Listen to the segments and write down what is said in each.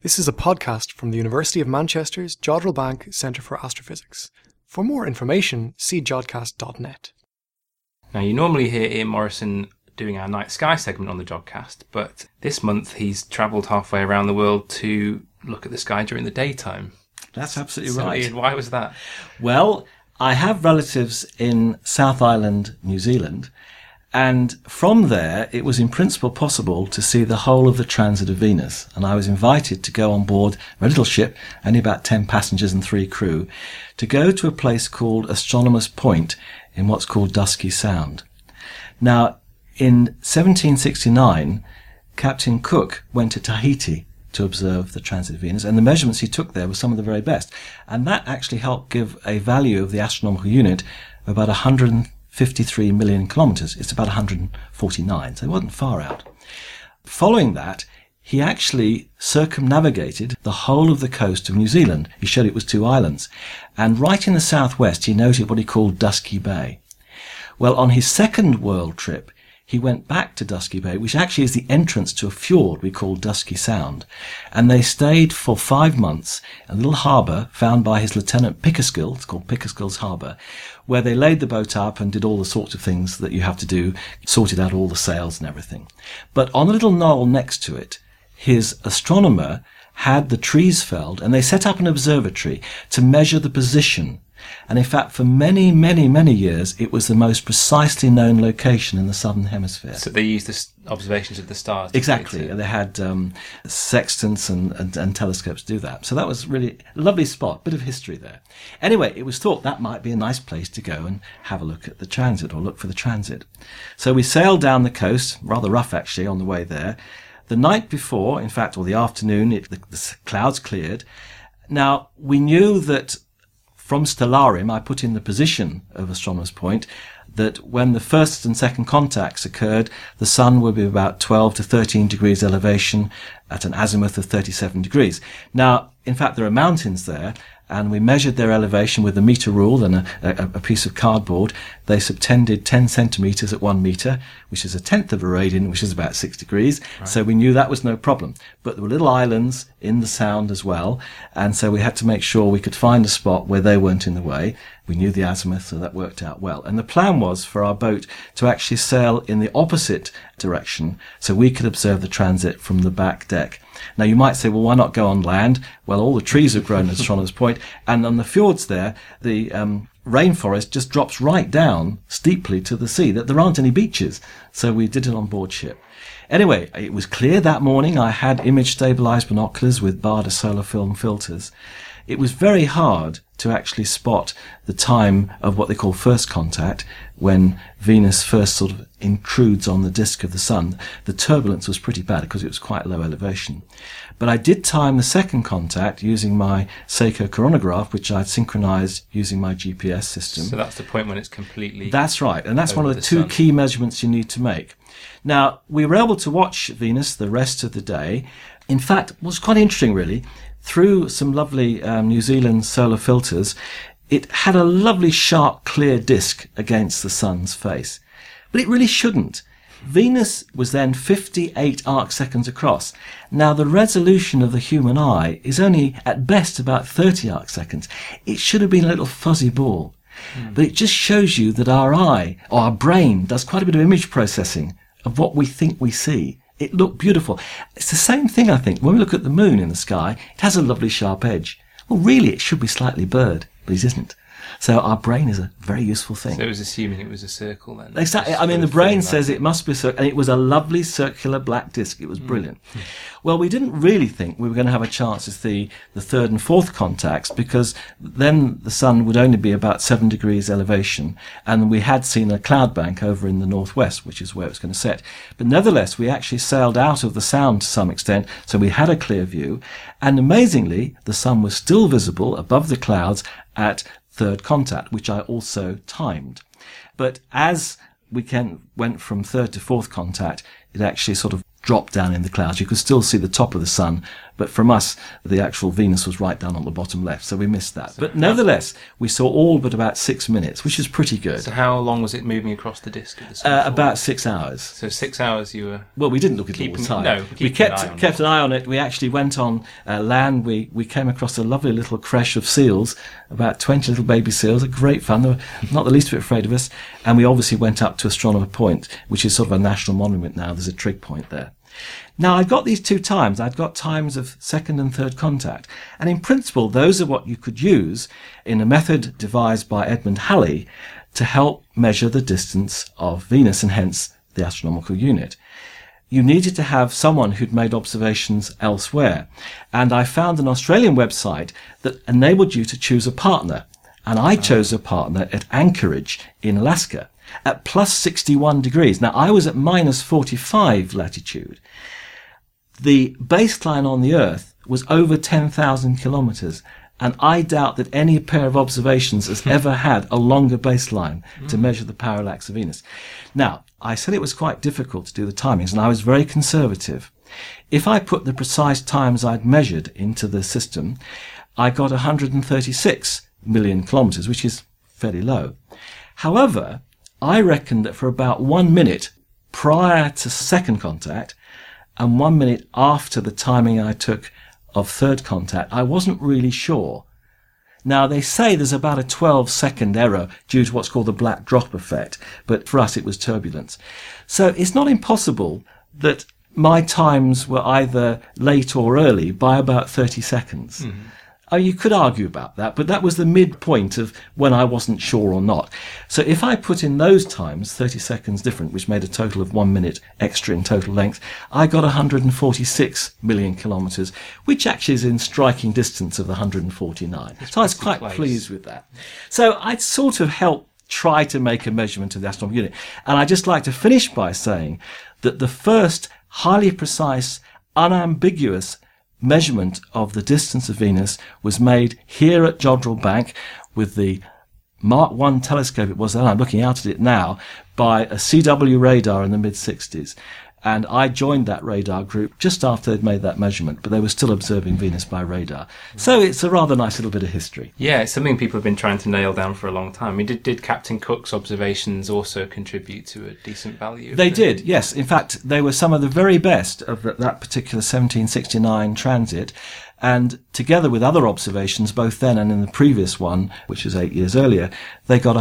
This is a podcast from the University of Manchester's Jodrell Bank Centre for Astrophysics. For more information, see jodcast.net. Now, you normally hear Ian Morrison doing our Night Sky segment on the Jodcast, but this month he's travelled halfway around the world to look at the sky during the daytime. That's absolutely So, right. Ian, why was that? Well, I have relatives in South Island, New Zealand, and from there it was in principle possible to see the whole of the transit of Venus. And I was invited to go on board a little ship, only about 10 passengers and 3 crew, to go to a place called Astronomer's Point in what's called Dusky Sound. Now, in 1769, Captain Cook went to Tahiti to observe the transit of Venus, and the measurements he took there were some of the very best. And that actually helped give a value of the astronomical unit of about 153 million kilometres. It's about 149, so it wasn't far out. Following that, he actually circumnavigated the whole of the coast of New Zealand. He showed it was 2 islands. And right in the southwest, he noted what he called Dusky Bay. Well, on his second world trip, he went back to Dusky Bay, which actually is the entrance to a fjord we call Dusky Sound. And they stayed for 5 months in a little harbour found by his lieutenant Pickersgill, it's called Pickersgill's Harbour, where they laid the boat up and did all the sorts of things that you have to do, sorted out all the sails and everything. But on a little knoll next to it, his astronomer had the trees felled, and they set up an observatory to measure the position. And in fact, for many, many, many years, it was the most precisely known location in the southern hemisphere. So they used the observations of the stars. Exactly. They had sextants and telescopes do that. So that was really a lovely spot, bit of history there. Anyway, it was thought that might be a nice place to go and have a look at the transit, or look for the transit. So we sailed down the coast, rather rough actually, on the way there. The night before, in fact, or the afternoon, the clouds cleared. Now, we knew that from Stellarium, I put in the position of Astronomer's Point, that when the first and second contacts occurred, the sun would be about 12 to 13 degrees elevation at an azimuth of 37 degrees. Now, in fact, there are mountains there, and we measured their elevation with a meter rule and a piece of cardboard. They subtended 10 centimetres at 1 metre, which is a tenth of a radian, which is about 6 degrees. Right. So we knew that was no problem. But there were little islands in the sound as well, and so we had to make sure we could find a spot where they weren't in the way. We knew the azimuth, so that worked out well. And the plan was for our boat to actually sail in the opposite direction so we could observe the transit from the back deck. Now, you might say, well, why not go on land? Well, all the trees have grown at Astronomer's Point, and on the fjords there, the rainforest just drops right down steeply to the sea. That there aren't any beaches, so we did it on board ship. Anyway, it was clear that morning. I had image-stabilized binoculars with Baader solar film filters. It was very hard to actually spot the time of what they call first contact, when Venus first sort of intrudes on the disk of the sun. The turbulence was pretty bad because it was quite low elevation. But I did time the second contact using my Seiko coronagraph, which I'd synchronized using my GPS system. So that's the point when it's completely... That's right, and that's one of the 2 sun. key measurements you need to make. Now, we were able to watch Venus the rest of the day. In fact, it was quite interesting, really. Through some lovely New Zealand solar filters, it had a lovely sharp clear disk against the sun's face. But it really shouldn't. Venus was then 58 arc seconds across. Now, the resolution of the human eye is only at best about 30 arc seconds. It should have been a little fuzzy ball. But it just shows you that our eye, or our brain, does quite a bit of image processing of what we think we see. It looked beautiful. It's the same thing, I think. When we look at the moon in the sky, it has a lovely sharp edge. Well, really, it should be slightly blurred, but it isn't. So our brain is a very useful thing. So it was assuming it was a circle then? Exactly. I mean, the brain says it must be a circle, and it was a lovely circular black disc. It was brilliant. Well, we didn't really think we were going to have a chance to see the third and fourth contacts, because then the sun would only be about 7 degrees elevation, and we had seen a cloud bank over in the northwest, which is where it's going to set. But nevertheless, we actually sailed out of the sound to some extent, so we had a clear view, and amazingly, the sun was still visible above the clouds at third contact, which I also timed. But as we went from third to fourth contact, it actually sort of dropped down in the clouds. You could still see the top of the sun But from us, the actual Venus was right down on the bottom left, so we missed that. But nevertheless, we saw all but about 6 minutes, which is pretty good. So how long was it moving across the disk of the sun? About 6 hours. So 6 hours you were... Well, we didn't look at it all the time. No, we kept an eye on it. We actually went on land. We came across a lovely little creche of seals, about 20 little baby seals. A great fun. They were not the least bit afraid of us. And we obviously went up to Astronomer Point, which is sort of a national monument now. There's a trig point there. Now, I'd got these 2 times. I'd got times of second and third contact. And in principle, those are what you could use in a method devised by Edmund Halley to help measure the distance of Venus and hence the astronomical unit. You needed to have someone who'd made observations elsewhere. And I found an Australian website that enabled you to choose a partner. And I chose a partner at Anchorage in Alaska at plus 61 degrees. Now, I was at minus 45 latitude. The baseline on the Earth was over 10,000 kilometers. And I doubt that any pair of observations has ever had a longer baseline to measure the parallax of Venus. Now, I said it was quite difficult to do the timings, and I was very conservative. If I put the precise times I'd measured into the system, I got 136 million kilometers, which is fairly low. However, I reckoned that for about 1 minute prior to second contact and 1 minute after the timing I took of third contact, I wasn't really sure. Now, they say there's about a 12-second error due to what's called the black drop effect, but for us it was turbulence. So it's not impossible that my times were either late or early by about 30 seconds. Mm-hmm. You could argue about that, but that was the midpoint of when I wasn't sure or not. So if I put in those times, 30 seconds different, which made a total of 1 minute extra in total length, I got 146 million kilometres, which actually is in striking distance of the 149. So I was quite pleased with that. So I'd sort of helped try to make a measurement of the astronomical unit. And I'd just like to finish by saying that the first highly precise, unambiguous measurement of the distance of Venus was made here at Jodrell Bank with the Mark I telescope, it was then, I'm looking out at it now, by a CW radar in the mid-60s. And I joined that radar group just after they'd made that measurement, but they were still observing Venus by radar. So it's a rather nice little bit of history. Yeah, it's something people have been trying to nail down for a long time. I mean, did Captain Cook's observations also contribute to a decent value? They did, yes. In fact, they were some of the very best of that particular 1769 transit. And together with other observations, both then and in the previous one, which was 8 years earlier, they got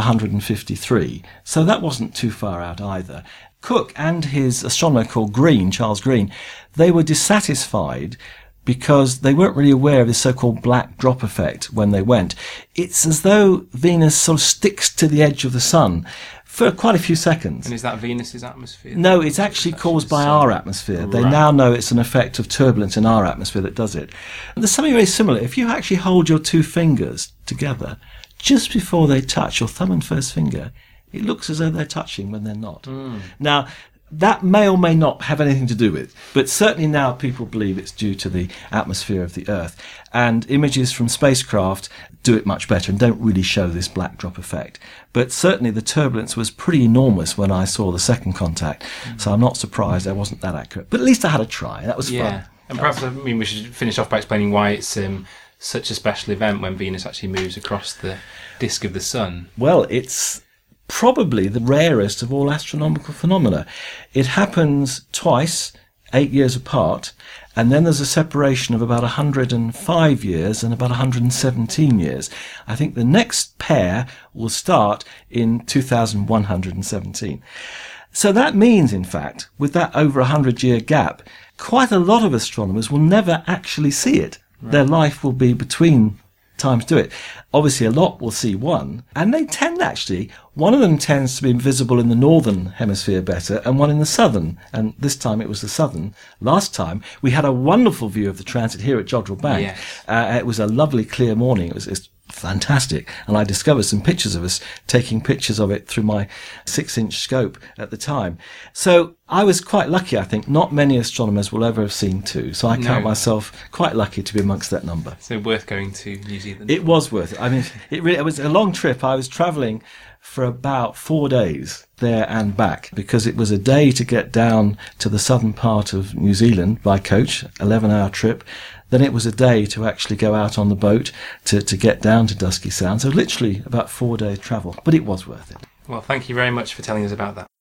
153. So that wasn't too far out either. Cook and his astronomer called Green, Charles Green, they were dissatisfied because they weren't really aware of this so-called black drop effect when they went. It's as though Venus sort of sticks to the edge of the sun for quite a few seconds. And is that Venus's atmosphere? No, it's actually caused by our atmosphere. They now know it's an effect of turbulence in our atmosphere that does it. And there's something very similar. If you actually hold your 2 fingers together, just before they touch, your thumb and first finger, it looks as though they're touching when they're not. Now, that may or may not have anything to do with it, but certainly now people believe it's due to the atmosphere of the Earth. And images from spacecraft do it much better and don't really show this black drop effect. But certainly the turbulence was pretty enormous when I saw the second contact, so I'm not surprised I wasn't that accurate. But at least I had a try. That was fun. And perhaps, we should finish off by explaining why it's such a special event when Venus actually moves across the disk of the Sun. Well, it's probably the rarest of all astronomical phenomena. It happens twice, 8 years apart, and then there's a separation of about 105 years and about 117 years. I think the next pair will start in 2117. So that means, in fact, with that over 100-year gap, quite a lot of astronomers will never actually see it. Right. Their life will be between times to it. Obviously, a lot will see one, and they tend actually, one of them tends to be visible in the northern hemisphere better and one in the southern, and this time it was the southern. Last time we had a wonderful view of the transit here at Jodrell Bank. Yes. It was a lovely clear morning. It was fantastic, and I discovered some pictures of us taking pictures of it through my 6-inch scope at the time. So I was quite lucky, I think. Not many astronomers will ever have seen 2, so I count myself quite lucky to be amongst that number. So worth going to New Zealand? It was worth it. I mean, it was a long trip. I was travelling for about 4 days there and back, because it was a day to get down to the southern part of New Zealand by coach, 11-hour trip. Then it was a day to actually go out on the boat to get down to Dusky Sound. So literally about 4 days travel, but it was worth it. Well, thank you very much for telling us about that.